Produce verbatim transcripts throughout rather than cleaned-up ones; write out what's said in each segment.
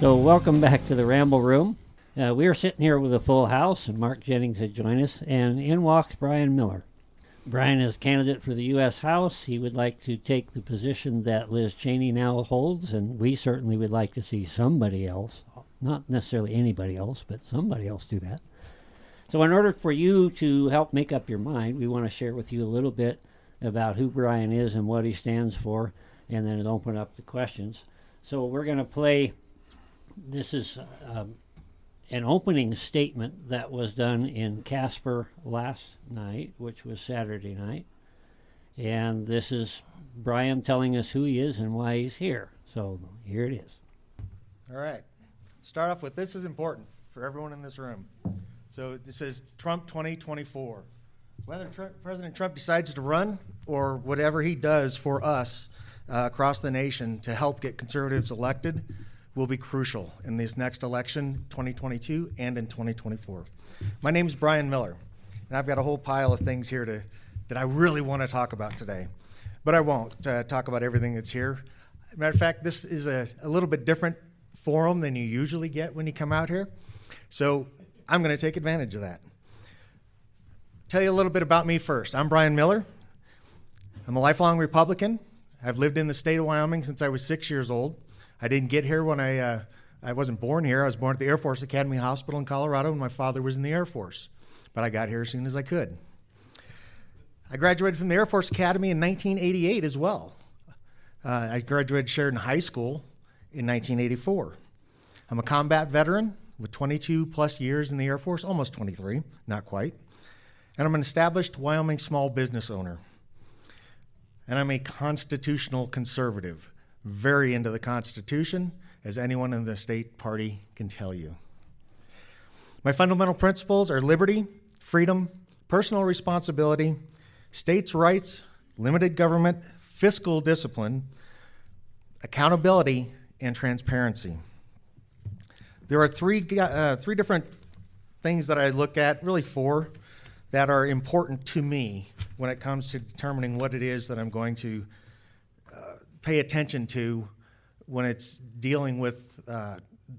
So welcome back to the Ramble Room. Uh, we are sitting here with a full house, and Mark Jennings had joined us, and in walks Brian Miller. Brian is a candidate for the U S House. He would like to take the position that Liz Cheney now holds, and we certainly would like to see somebody else, not necessarily anybody else, but somebody else do that. So in order for you to help make up your mind, we want to share with you a little bit about who Brian is and what he stands for, and then open up the questions. So we're going to play, this is um, an opening statement that was done in Casper last night, which was Saturday night. And this is Brian telling us who he is and why he's here. So here it is. All right. Start off with, this is important for everyone in this room. So this is Trump twenty twenty-four. Whether Trump, President Trump decides to run or whatever he does for us uh, across the nation to help get conservatives elected will be crucial in this next election, twenty twenty-two and in twenty twenty-four. My name is Brian Miller, and I've got a whole pile of things here to, that I really want to talk about today. But I won't uh, talk about everything that's here. Matter of fact, this is a, a little bit different forum than you usually get when you come out here. So I'm going to take advantage of that. Tell you a little bit about me first. I'm Brian Miller. I'm a lifelong Republican. I've lived in the state of Wyoming since I was six years old. I didn't get here when I, uh, I wasn't born here. I was born at the Air Force Academy Hospital in Colorado, and my father was in the Air Force. But I got here as soon as I could. I graduated from the Air Force Academy in nineteen eighty-eight as well. Uh, I graduated Sheridan High School in nineteen eighty-four. I'm a combat veteran with twenty-two plus years in the Air Force, almost twenty-three, not quite. And I'm an established Wyoming small business owner. And I'm a constitutional conservative, very into the Constitution, as anyone in the state party can tell you. My fundamental principles are liberty, freedom, personal responsibility, states' rights, limited government, fiscal discipline, accountability, and transparency. There are three, uh, three different things that I look at, really four, that are important to me when it comes to determining what it is that I'm going to uh, pay attention to when it's dealing with uh,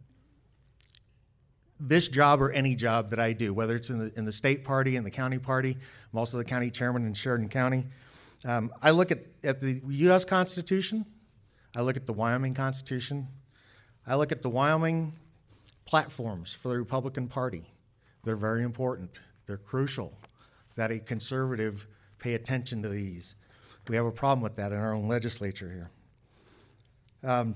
this job or any job that I do, whether it's in the, in the state party, in the county party. I'm also the county chairman in Sheridan County. Um, I look at, at the U S Constitution. I look at the Wyoming Constitution. I look at the Wyoming platforms for the Republican Party. They're very important. They're crucial that a conservative pay attention to these. We have a problem with that in our own legislature here. Um,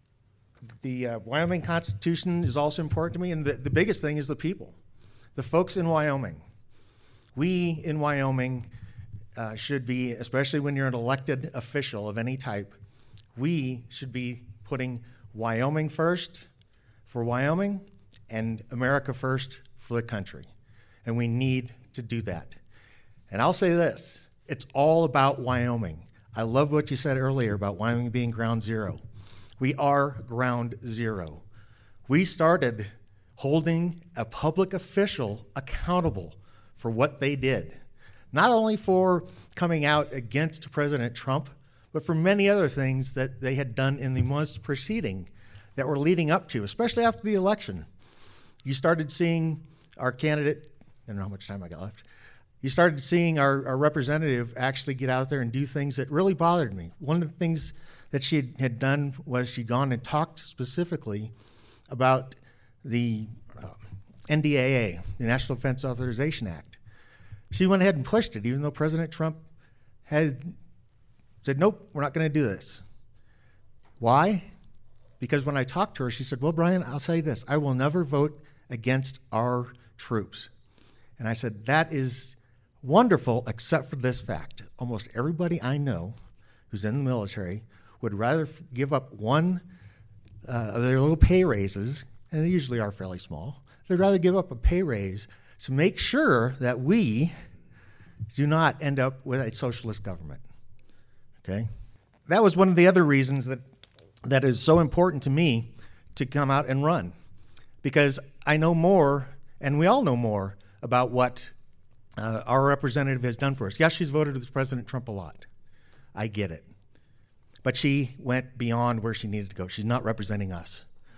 the uh, Wyoming Constitution is also important to me, and the, the biggest thing is the people, the folks in Wyoming. We in Wyoming uh, should be, especially when you're an elected official of any type, we should be putting Wyoming first for Wyoming and America first for the country. And we need to do that. And I'll say this, it's all about Wyoming. I love what you said earlier about Wyoming being ground zero. We are ground zero. We started holding a public official accountable for what they did, not only for coming out against President Trump, but for many other things that they had done in the months preceding that were leading up to, especially after the election. You started seeing our candidate, I don't know how much time I got left, you started seeing our, our representative actually get out there and do things that really bothered me. One of the things that she had, had done was she'd gone and talked specifically about the uh, N D A A, the National Defense Authorization Act. She went ahead and pushed it, even though President Trump had said, nope, we're not going to do this. Why? Because when I talked to her, she said, well, Brian, I'll tell you this, I will never vote against our troops. And I said, that is wonderful, except for this fact. Almost everybody I know who's in the military would rather f- give up one uh, of their little pay raises, and they usually are fairly small. They'd rather give up a pay raise to make sure that we do not end up with a socialist government. Okay? That was one of the other reasons that that is so important to me to come out and run, because I know more, and we all know more, about what uh, our representative has done for us. Yes, she's voted with President Trump a lot. I get it. But she went beyond where she needed to go. She's not representing us.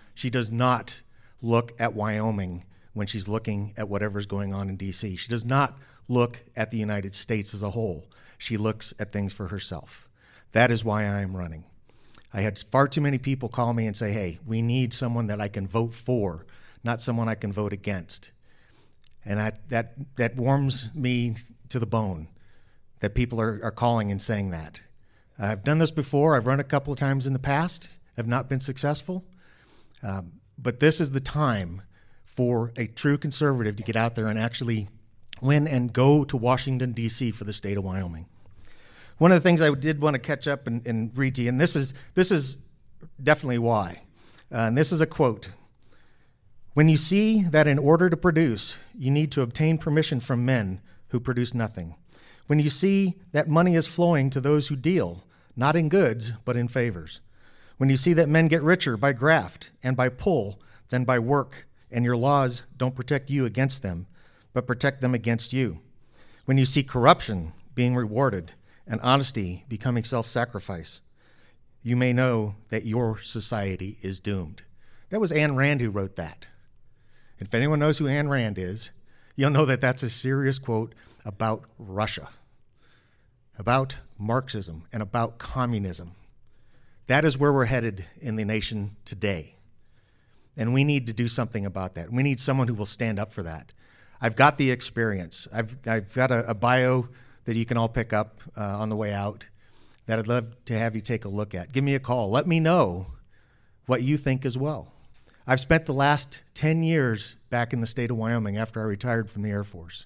She does not look at Wyoming when she's looking at whatever's going on in D C. She does not look at the United States as a whole. She looks at things for herself. That is why I am running. I had far too many people call me and say, hey, we need someone that I can vote for, not someone I can vote against. And I, that, that warms me to the bone that people are, are calling and saying that. I've done this before. I've run a couple of times in the past. Have not been successful. Um, but this is the time for a true conservative to get out there and actually win and go to Washington, D C for the state of Wyoming. One of the things I did want to catch up and, and read to you, and this is, this is definitely why. Uh, and this is a quote. When you see that in order to produce, you need to obtain permission from men who produce nothing. When you see that money is flowing to those who deal, not in goods, but in favors. When you see that men get richer by graft and by pull than by work, and your laws don't protect you against them, but protect them against you. When you see corruption being rewarded and honesty becoming self-sacrifice, you may know that your society is doomed. That was Ayn Rand who wrote that. If anyone knows who Ayn Rand is, you'll know that that's a serious quote about Russia, about Marxism, and about communism. That is where we're headed in the nation today. And we need to do something about that. We need someone who will stand up for that. I've got the experience. I've, I've got a, a bio that you can all pick up uh, on the way out that I'd love to have you take a look at. Give me a call. Let me know what you think as well. I've spent the last ten years back in the state of Wyoming after I retired from the Air Force.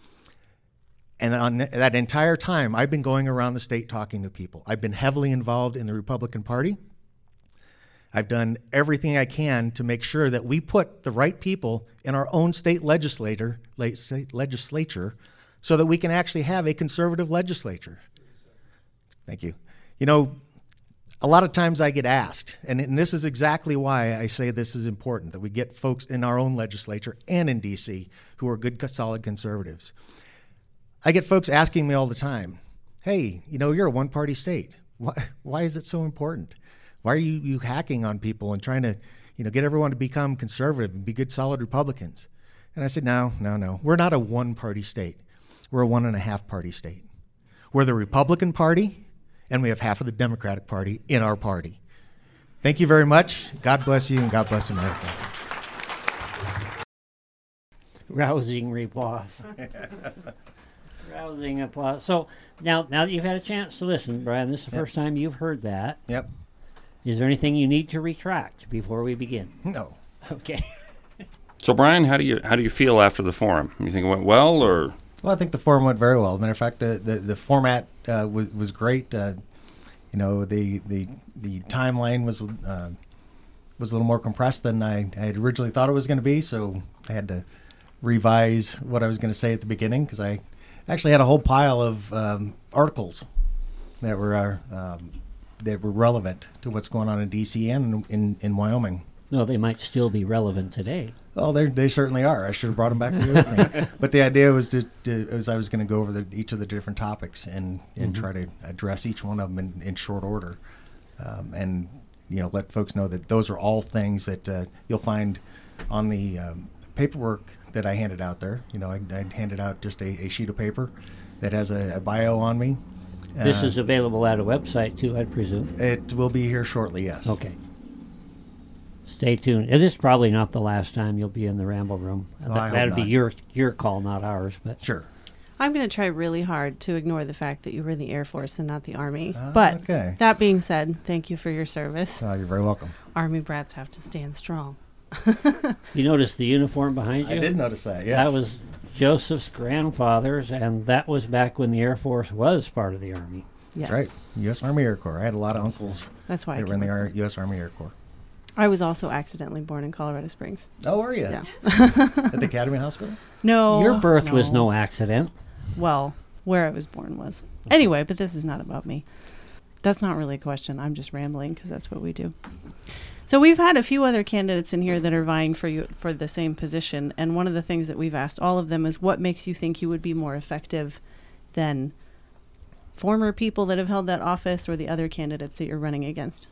And on that entire time, I've been going around the state talking to people. I've been heavily involved in the Republican Party. I've done everything I can to make sure that we put the right people in our own state legislator, state legislature so that we can actually have a conservative legislature. Thank you. You know, a lot of times I get asked, and, and this is exactly why I say this is important, that we get folks in our own legislature and in D C who are good, solid conservatives. I get folks asking me all the time, hey, you know, you're a one-party state. Why, why is it so important? Why are you, you hacking on people and trying to, you know, get everyone to become conservative and be good, solid Republicans? And I said, no, no, no. We're not a one-party state. We're a one-and-a-half-party state. We're the Republican Party, and we have half of the Democratic Party in our party. Thank you very much. God bless you, and God bless America. Rousing applause. Rousing applause. So now, now that you've had a chance to listen, Brian, this is the Yep. first time you've heard that. Yep. Is there anything you need to retract before we begin? No. Okay. So, Brian, how do you how do you feel after the forum? You think it went well, or? Well, I think the forum went very well. As a matter of fact, the the, the format uh, was was great. Uh, you know, the the the timeline was uh, was a little more compressed than I, I had originally thought it was going to be. So I had to revise what I was going to say at the beginning because I actually had a whole pile of um, articles that were uh, um, that were relevant to what's going on in D C and in, in, in Wyoming. No, they might still be relevant today. Oh, they they certainly are. I should have brought them back with me. But the idea was to, to was I was going to go over the, each of the different topics and, and Mm-hmm. try to address each one of them in, in short order, um, and you know let folks know that those are all things that uh, you'll find on the um, paperwork that I handed out there. You know, I, I handed out just a, a sheet of paper that has a, a bio on me. This Uh, is available at a website too, I presume. It will be here shortly. Yes. Okay. Stay tuned. It is probably not the last time you'll be in the Ramble Room. Well, I hope That'd be not. your your call, not ours. But Sure. I'm going to try really hard to ignore the fact that you were in the Air Force and not the Army. Ah, but okay. that being said, thank you for your service. Oh, you're very welcome. Army brats have to stand strong. you notice the uniform behind you? I did notice that. Yes. That was Joseph's grandfather's, and that was back when the Air Force was part of the Army. Yes. That's right. U S Army Air Corps. I had a lot of uncles That's why I that were in came the up. Ar- U S Army Air Corps. I was also accidentally born in Colorado Springs. Oh, were you? Yeah. At the Academy Hospital? No. Your birth was no accident. Well, where I was born was. Anyway, but this is not about me. That's not really a question. I'm just rambling because that's what we do. So we've had a few other candidates in here that are vying for you for the same position, and one of the things that we've asked all of them is what makes you think you would be more effective than former people that have held that office or the other candidates that you're running against?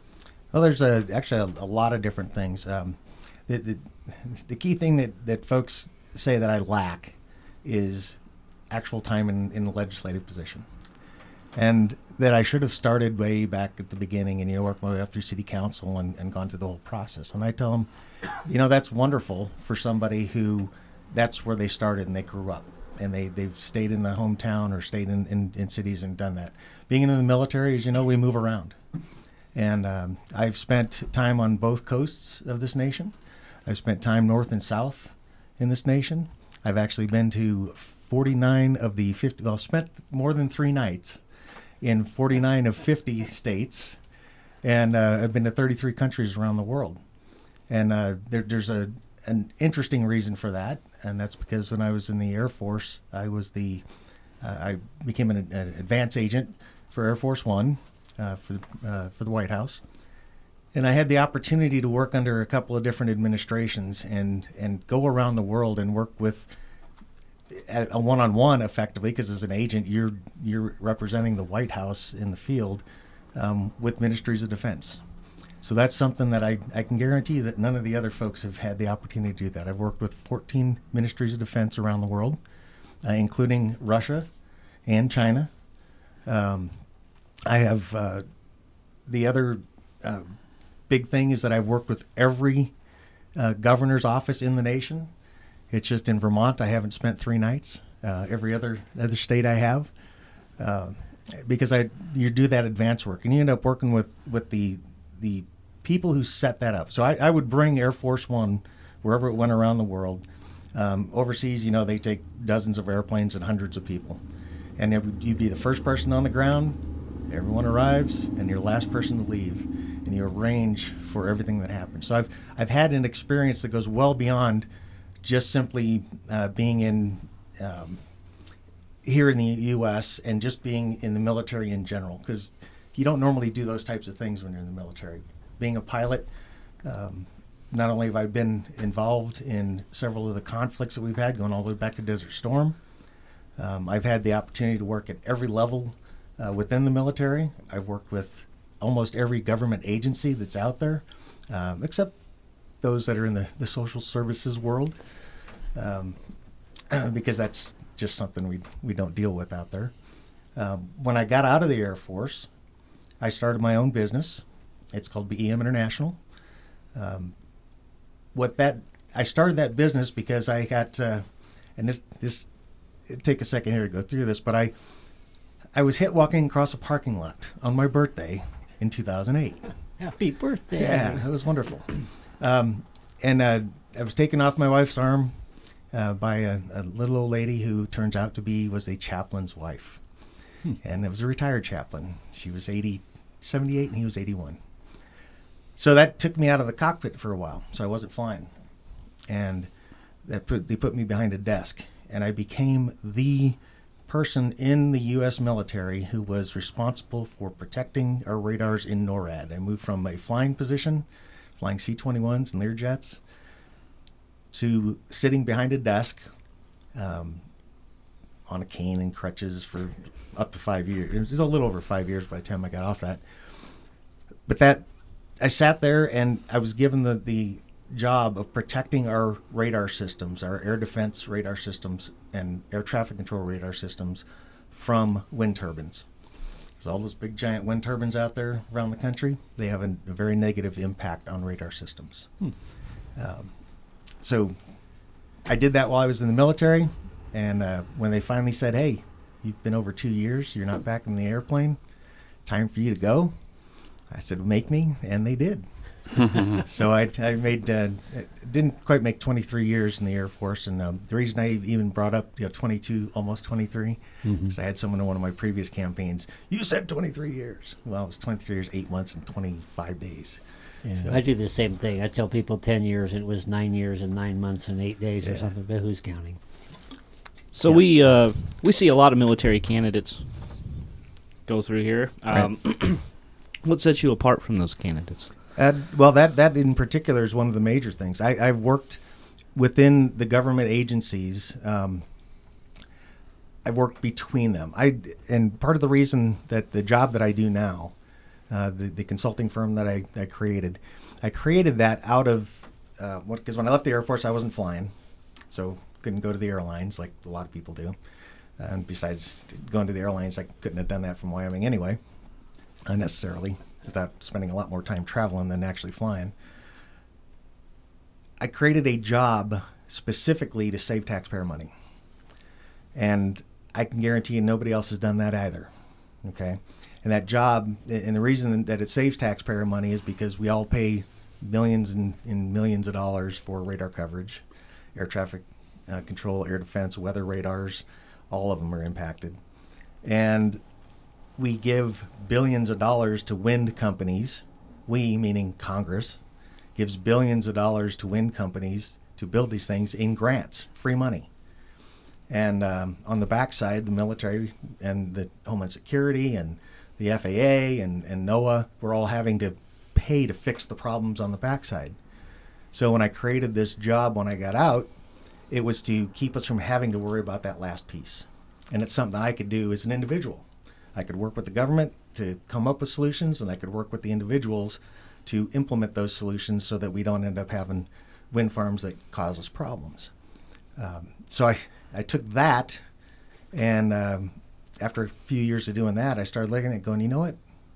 Well, there's a, actually a, a lot of different things. Um, the, the, the key thing that, that folks say that I lack is actual time in, in the legislative position. And that I should have started way back at the beginning and, you know, worked my way up through city council and, and gone through the whole process. And I tell them, you know, that's wonderful for somebody who that's where they started and they grew up. And they, they've stayed in the hometown or stayed in, in, in cities and done that. Being in the military, as you know, we move around. And um, I've spent time on both coasts of this nation. I've spent time north and south in this nation. I've actually been to forty-nine of the fifty, well, spent more than three nights in forty-nine of fifty states. And uh, I've been to thirty-three countries around the world. And uh, there, there's a an interesting reason for that. And that's because when I was in the Air Force, I was the, uh, I became an, an advance agent for Air Force One uh, for, the, uh, for the White House. And I had the opportunity to work under a couple of different administrations and, and go around the world and work with a one-on-one effectively, because as an agent, you're, you're representing the White House in the field um, with ministries of defense. So that's something that I, I can guarantee that none of the other folks have had the opportunity to do that. I've worked with fourteen ministries of defense around the world, uh, including Russia and China. Um, I have uh, the other uh, big thing is that I've worked with every uh, governor's office in the nation. It's just in Vermont I haven't spent three nights. Uh, every other other state I have, uh, because I you do that advance work and you end up working with with the the people who set that up. So I, I would bring Air Force One wherever it went around the world. Um, overseas, you know, they take dozens of airplanes and hundreds of people. And it would, you'd be the first person on the ground, everyone arrives, and you're the last person to leave. And you arrange for everything that happens. So I've, I've had an experience that goes well beyond just simply uh, being in um, here in the U S and just being in the military in general, because you don't normally do those types of things when you're in the military. Being a pilot, um, not only have I been involved in several of the conflicts that we've had, going all the way back to Desert Storm, um, I've had the opportunity to work at every level uh, within the military. I've worked with almost every government agency that's out there, um, except those that are in the, the social services world, um, because that's just something we we don't deal with out there. Um, when I got out of the Air Force, I started my own business. It's called B E M International. Um, what that I started that business because I got, uh, and this this it'd take a second here to go through this, but I I was hit walking across a parking lot on my birthday in two thousand eight. Happy birthday! Yeah, it was wonderful. Um, and uh, I was taken off my wife's arm uh, by a, a little old lady who turns out to be was a chaplain's wife, hmm. and it was a retired chaplain. She was eighty. seventy-eight and he was eighty-one. So that took me out of the cockpit for a while, so I wasn't flying. And that put, they put me behind a desk, and I became the person in the U S military who was responsible for protecting our radars in NORAD. I moved from a flying position, flying C twenty-ones and Learjets, to sitting behind a desk um, on a cane and crutches for up to five years. It was a little over five years by the time I got off that. But that, I sat there and I was given the, the job of protecting our radar systems, our air defense radar systems and air traffic control radar systems from wind turbines. There's all those big giant wind turbines out there around the country. They have a, a very negative impact on radar systems. Hmm. Um, so I did that while I was in the military. And uh, when they finally said, hey, you've been over two years, you're not back in the airplane, time for you to go, I said, make me, and they did. So I, I made, uh, didn't quite make twenty-three years in the Air Force, and um, the reason I even brought up you know, twenty-two, almost twenty-three, mm-hmm. is I had someone in one of my previous campaigns, you said twenty-three years. Well, it was twenty-three years, eight months, and twenty-five days. Yeah, so, I do the same thing. I tell people ten years, and it was nine years and nine months and eight days yeah. or something, but who's counting? So yeah. we uh, we see a lot of military candidates go through here. Um, right. What sets you apart from those candidates? Uh, well, that, that in particular is one of the major things. I, I've worked within the government agencies. Um, I've worked between them. I and part of the reason that the job that I do now uh, the, the consulting firm that I, I created. I created that out of, uh, what, because when I left the Air Force, I wasn't flying. So couldn't go to the airlines like a lot of people do. And besides going to the airlines, I couldn't have done that from Wyoming anyway, unnecessarily, without spending a lot more time traveling than actually flying. I created a job specifically to save taxpayer money. And I can guarantee you nobody else has done that either. Okay? And that job, and the reason that it saves taxpayer money is because we all pay millions and, and millions of dollars for radar coverage, air traffic uh, control, air defense, weather radars, all of them are impacted. And we give billions of dollars to wind companies, we meaning Congress, gives billions of dollars to wind companies to build these things in grants, free money. And um, on the backside, the military and the Homeland Security and the F A A and, and NOAA were all having to pay to fix the problems on the backside. So when I created this job when I got out, it was to keep us from having to worry about that last piece. And it's something I could do as an individual. I could work with the government to come up with solutions, and I could work with the individuals to implement those solutions so that we don't end up having wind farms that cause us problems. Um, so I, I took that, and um, after a few years of doing that, I started looking at it going, you know what?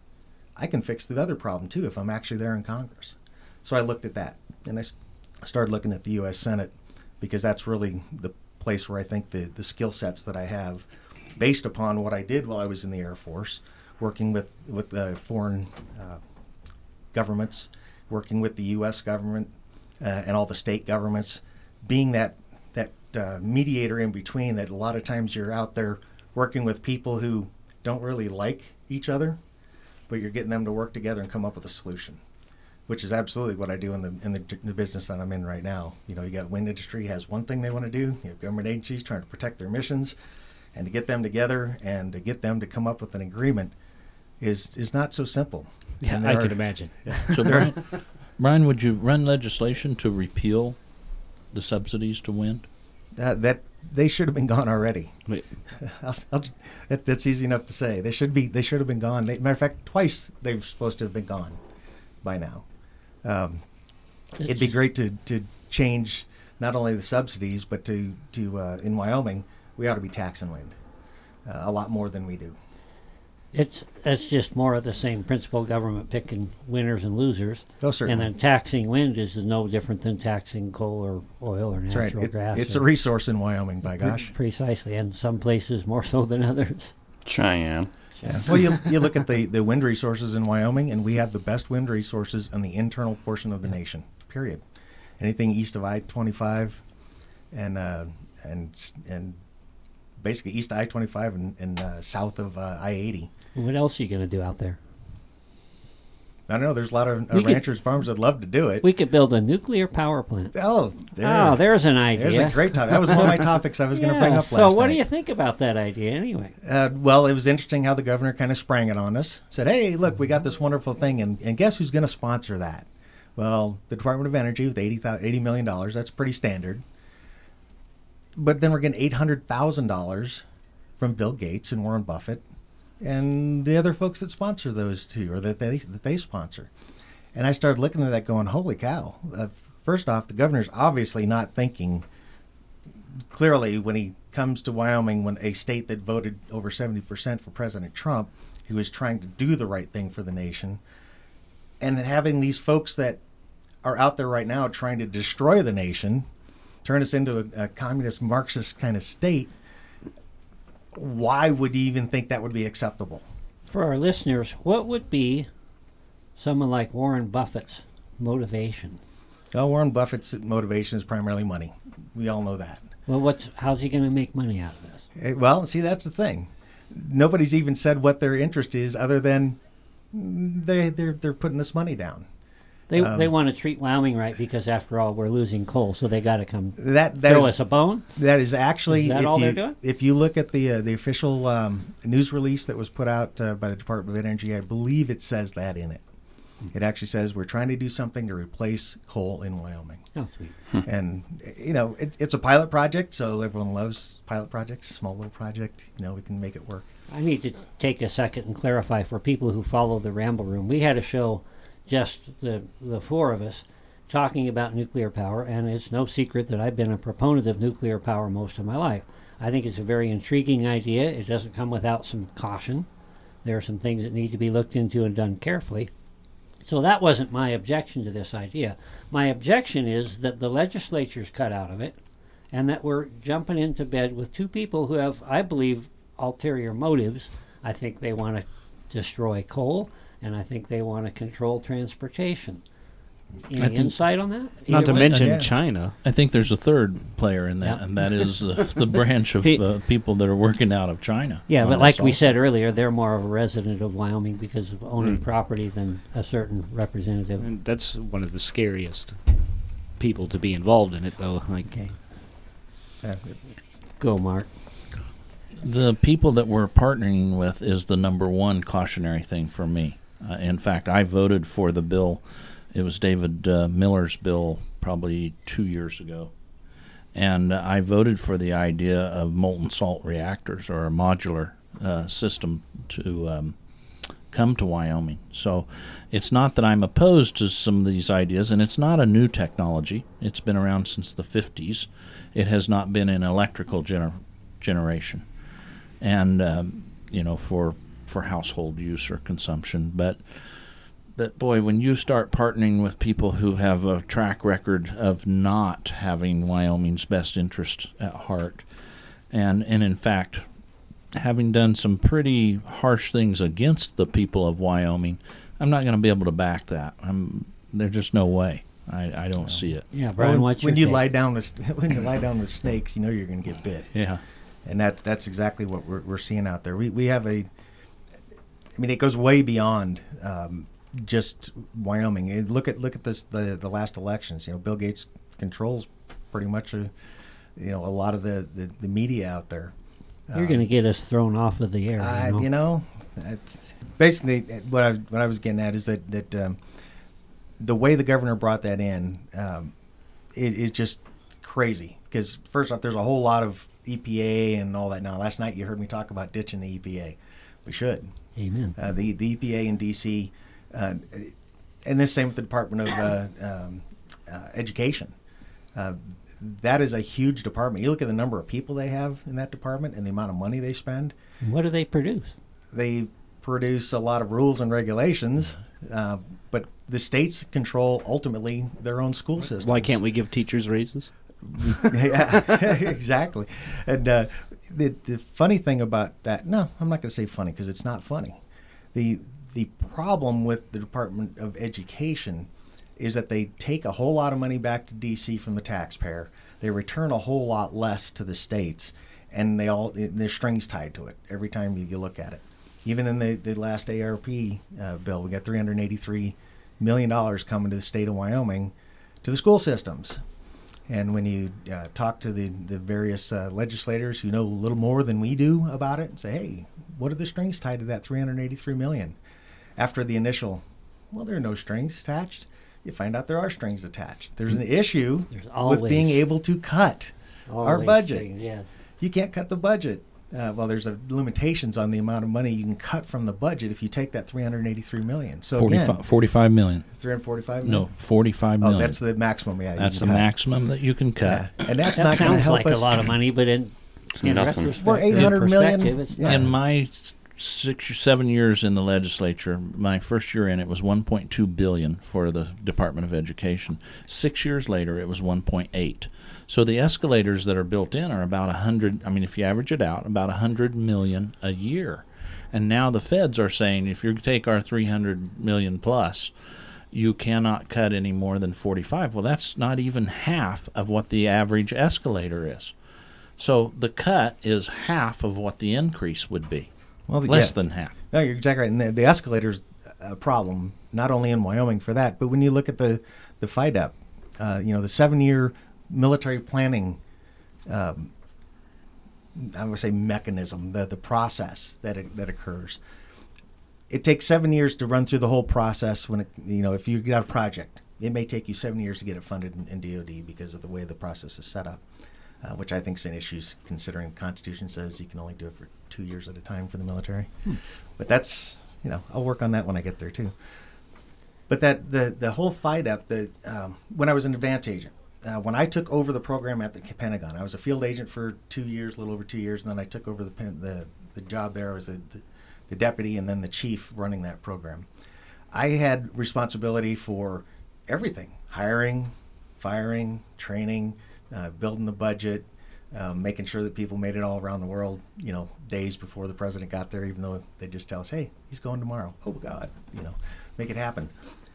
I can fix the other problem too if I'm actually there in Congress. So I looked at that, and I s- started looking at the U S Senate, because that's really the place where I think the, the skill sets that I have, based upon what I did while I was in the Air Force, working with, with the foreign uh, governments, working with the U S government uh, and all the state governments, being that that uh, mediator in between, that a lot of times you're out there working with people who don't really like each other, but you're getting them to work together and come up with a solution, which is absolutely what I do in the in the, the business that I'm in right now. You know, you got wind industry has one thing they want to do. You have government agencies trying to protect their missions, and to get them together and to get them to come up with an agreement is is not so simple. Yeah, And I there can are- imagine. So, Brian, Brian, would you run legislation to repeal the subsidies to wind? Uh, that they should have been gone already. Wait, I'll, I'll, that, that's easy enough to say. They should be. They should have been gone. They, matter of fact, twice they were supposed to have been gone by now. Um, it'd be great to, to change not only the subsidies, but to to uh, in Wyoming, we ought to be taxing wind uh, a lot more than we do. It's it's just more of the same principle. Government picking winners and losers, Oh, certainly. and then taxing wind is no different than taxing coal or oil or That's natural right. It, gas. it's or- a resource in Wyoming, by Pre- gosh. Precisely, and some places more so than others. Cheyenne. Yeah. Well, you you look at the, the wind resources in Wyoming, and we have the best wind resources in the internal portion of the nation. Period. Anything east of I twenty-five, and uh, and and basically east of I twenty-five and, and uh, south of uh, I eighty. What else are you going to do out there? I don't know. There's a lot of uh, We could- ranchers, farms that love to do it. We could build a nuclear power plant. oh, there, Oh, there's an idea. there's a great topic. That was one of my topics I was going to bring Yeah, up last So, what night. do you think about that idea, anyway? Uh, well, it was interesting how the governor kind of sprang it on us. Said, hey, look, we got this wonderful thing, and, and guess who's going to sponsor that? Well, the Department of Energy with eighty, eighty million dollars. That's pretty standard. But then we're getting eight hundred thousand dollars from Bill Gates and Warren Buffett and the other folks that sponsor those two, or that they, that they sponsor. And I started looking at that going, holy cow. Uh, first off, the governor's obviously not thinking clearly when he comes to Wyoming, when a state that voted over seventy percent for President Trump, who is trying to do the right thing for the nation, and having these folks that are out there right now trying to destroy the nation, turn us into a, a communist Marxist kind of state, why would you even think that would be acceptable? For our listeners, what would be someone like Warren Buffett's motivation? Well, Warren Buffett's motivation is primarily money. We all know that. Well, what's how's he going to make money out of this? Eh, Well, see, that's the thing. Nobody's even said what their interest is, other than mm, they they're they're putting this money down. They Um, they want to treat Wyoming right because, after all, we're losing coal, so they got to come That that throw is, us a bone. that is actually Is that if all you, they're doing? If you look at the uh, the official um, news release that was put out uh, by the Department of Energy, I believe it says that in it. It actually says we're trying to do something to replace coal in Wyoming. Oh, sweet. And, you know, it, it's a pilot project, so everyone loves pilot projects, small little project. You know, we can make it work. I need to take a second and clarify for people who follow the Ramble Room. We had a show, just the the four of us, talking about nuclear power, and it's no secret that I've been a proponent of nuclear power most of my life. I think it's a very intriguing idea. It doesn't come without some caution. There are some things that need to be looked into and done carefully. So that wasn't my objection to this idea. My objection is that the legislature's cut out of it, and that we're jumping into bed with two people who have, I believe, ulterior motives. I think they want to destroy coal, and I think they want to control transportation. Any think- insight on that? Not Either to way? mention yeah. China. I think there's a third player in that, Yeah. and that is uh, the branch of He- uh, people that are working out of China. Yeah, on but like this we also. said earlier, they're more of a resident of Wyoming because of owning Mm. property than a certain representative. And that's one of the scariest people to be involved in it, though. Like, Okay, Uh, go, Mark. The people that we're partnering with is the number one cautionary thing for me. Uh, in fact, I voted for the bill. It was David uh, Miller's bill probably two years ago. And uh, I voted for the idea of molten salt reactors or a modular uh, system to um, come to Wyoming. So it's not that I'm opposed to some of these ideas, and it's not a new technology. It's been around since the fifties. It has not been in electrical gener- generation. And um, you know, for for household use or consumption. But but boy, when you start partnering with people who have a track record of not having Wyoming's best interest at heart, and and in fact having done some pretty harsh things against the people of Wyoming, I'm not going to be able to back that. I'm there's just no way. I, I don't see it. Yeah, Brian, when, what's when your you take? lie down with when you lie down with snakes, you know you're going to get bit. Yeah. And that's that's exactly what we're we're seeing out there. We we have a, I mean, it goes way beyond um, just Wyoming. Eh, Look at look at this the the last elections. You know, Bill Gates controls pretty much a, you know, a lot of the, the, the media out there. You're going to get us thrown off of the air. Uh, you know? you know, that's basically uh, what I what I was getting at is that that um, the way the governor brought that in, um, it is just crazy. Because first off, there's a whole lot of E P A and all that. Now, last night you heard me talk about ditching the E P A. We should. Amen. Uh, the the E P A in D C, uh, and the same with the Department of uh, um, uh, Education. Uh, that is a huge department. You look at the number of people they have in that department and the amount of money they spend. And what do they produce? They produce a lot of rules and regulations, uh, but the states control ultimately their own school systems. why can't we give teachers raises? Yeah, exactly. And uh, the the funny thing about that, no, I'm not going to say funny because it's not funny. The the problem with the Department of Education is that they take a whole lot of money back to D C from the taxpayer. They return a whole lot less to the states, and they all there's strings tied to it every time you, you look at it. Even in the, the last A R P uh, bill, we got three hundred eighty-three million dollars coming to the state of Wyoming to the school systems. And when you uh, talk to the, the various uh, legislators who know a little more than we do about it and say, hey, what are the strings tied to that three hundred eighty-three million dollars? After the initial, well, there are no strings attached, you find out there are strings attached. There's an issue There's with being always- able to cut our Always budget. things, yes. You can't cut the budget. Uh, well, there's a limitations on the amount of money you can cut from the budget if you take that three hundred eighty-three million dollars. So forty-five, again, forty-five million. three hundred forty-five No, million. forty-five Oh, million. that's the maximum. Yeah, you That's the can cut. maximum that you can cut. Yeah. And that's That not going to sounds help like us. a lot of money, but in, in nothing. retrospect, We're eight hundred in million. perspective, it's Yeah. not. In my six or seven years in the legislature, my first year in it was one point two billion for the Department of Education. Six years later, it was one point eight. So the escalators that are built in are about a hundred. I mean, if you average it out, about a hundred million a year. And now the feds are saying if you take our three hundred million plus, you cannot cut any more than forty-five. Well, that's not even half of what the average escalator is. So the cut is half of what the increase would be. Well, Less yeah. than half. No, you're exactly right. And the, the escalator's a problem, not only in Wyoming for that, but when you look at the, the F I D E P, uh, you know, the seven-year military planning, um, I would say mechanism, the, the process that it, that occurs. it takes seven years to run through the whole process. When it, you know, if you got a project, it may take you seven years to get it funded in, in D O D because of the way the process is set up, uh, which I think is an issue considering the Constitution says you can only do it for two years at a time for the military. Hmm. But that's, you know, I'll work on that when I get there too. But that the the whole fight up, the um, when I was an advance agent, uh, when I took over the program at the Pentagon, I was a field agent for two years, a little over two years, and then I took over the the, the job there. I was a, the, the deputy and then the chief running that program. I had responsibility for everything: hiring, firing, training, uh, building the budget, um, making sure that people made it all around the world, you know, days before the president got there, even though they just tell us, hey, he's going tomorrow. Oh, God, you know, make it happen.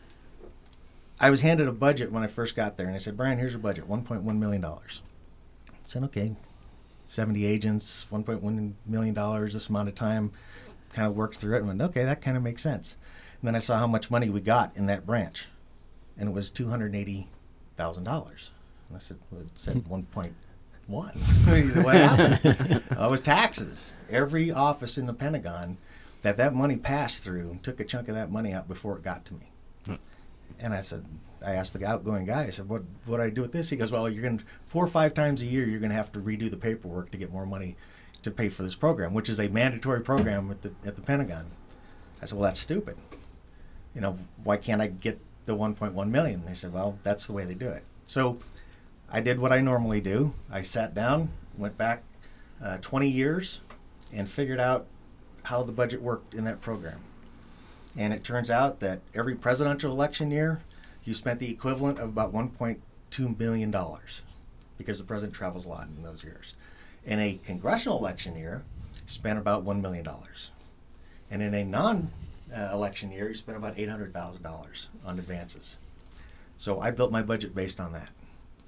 I was handed a budget when I first got there, and I said, Brian, here's your budget, one point one million dollars. I said, okay, seventy agents, one point one million dollars, this amount of time, kind of worked through it and went, okay, that kind of makes sense. And then I saw how much money we got in that branch, and it was two hundred eighty thousand dollars. And I said, well, it said one point one. What happened? Uh, it was taxes. Every office in the Pentagon that that money passed through took a chunk of that money out before it got to me. Hmm. And I said, I asked the outgoing guy, I said, what what do I do with this? He goes, well, you're going to, four or five times a year, you're going to have to redo the paperwork to get more money to pay for this program, which is a mandatory program at the at the Pentagon. I said, well, that's stupid. You know, why can't I get the one point one million? And they said, well, that's the way they do it. So I did what I normally do. I sat down, went back uh, twenty years, and figured out how the budget worked in that program. And it turns out that every presidential election year, you spent the equivalent of about one point two million dollars because the president travels a lot in those years. In a congressional election year, you spent about one million dollars. And in a non-election year, you spent about eight hundred thousand dollars on advances. So I built my budget based on that.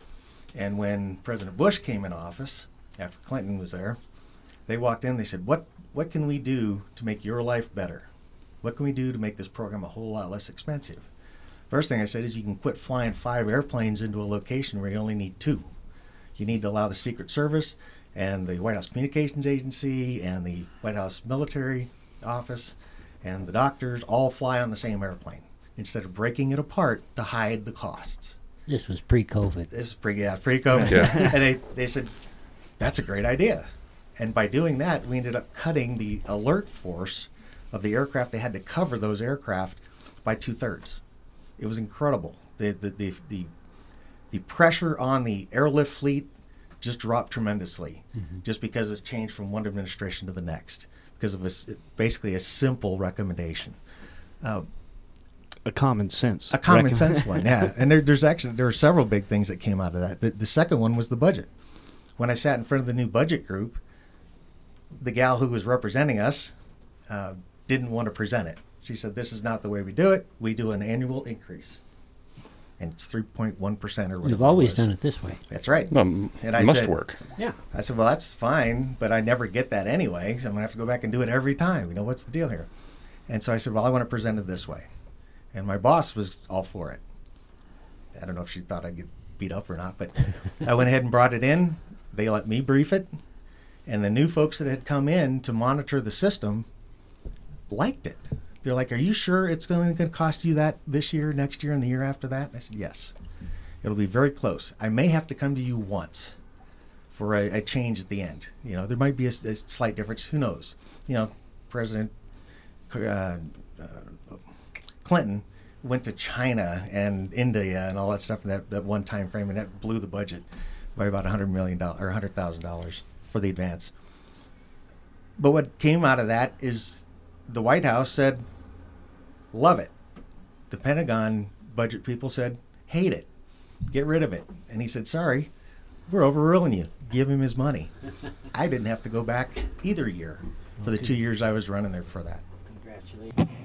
And when President Bush came in office, after Clinton was there, they walked in, they said, what, what can we do to make your life better? What can we do to make this program a whole lot less expensive? First thing I said is you can quit flying five airplanes into a location where you only need two. You need to allow the Secret Service and the White House Communications Agency and the White House Military Office and the doctors all fly on the same airplane instead of breaking it apart to hide the costs. This was pre-COVID. This is pre, yeah, pre-COVID. Yeah. And they, they said, that's a great idea. And by doing that, we ended up cutting the alert force of the aircraft. They had to cover those aircraft by two-thirds. It was incredible. The, the, the, the, the pressure on the airlift fleet just dropped tremendously, mm-hmm. just because it changed from one administration to the next, because of a, basically a simple recommendation. Uh, a common sense. A common Recom- sense one, yeah. And there, there's actually, there were several big things that came out of that. The, the second one was the budget. When I sat in front of the new budget group, the gal who was representing us uh, didn't want to present it. She said, this is not the way we do it. We do an annual increase. And it's three point one percent or whatever. You've always it was. done it this way. That's right. Well, and I must said, work. Yeah. I said, well, that's fine, but I never get that anyway, so I'm going to have to go back and do it every time. You know, what's the deal here? And so I said, well, I want to present it this way. And my boss was all for it. I don't know if she thought I'd get beat up or not, but I went ahead and brought it in. They let me brief it. And the new folks that had come in to monitor the system liked it. They're like, are you sure it's going to cost you that this year, next year, and the year after that? And I said, yes. It'll be very close. I may have to come to you once for a, a change at the end. You know, there might be a, a slight difference. Who knows? You know, President uh, uh, Clinton went to China and India and all that stuff in that, that one time frame, and that blew the budget by about one hundred million dollars or one hundred thousand dollars for the advance. But what came out of that is the White House said, love it. The Pentagon budget people said, hate it. Get rid of it. And he said, sorry, we're overruling you. Give him his money. I didn't have to go back either year for the two years I was running there for that. Congratulations.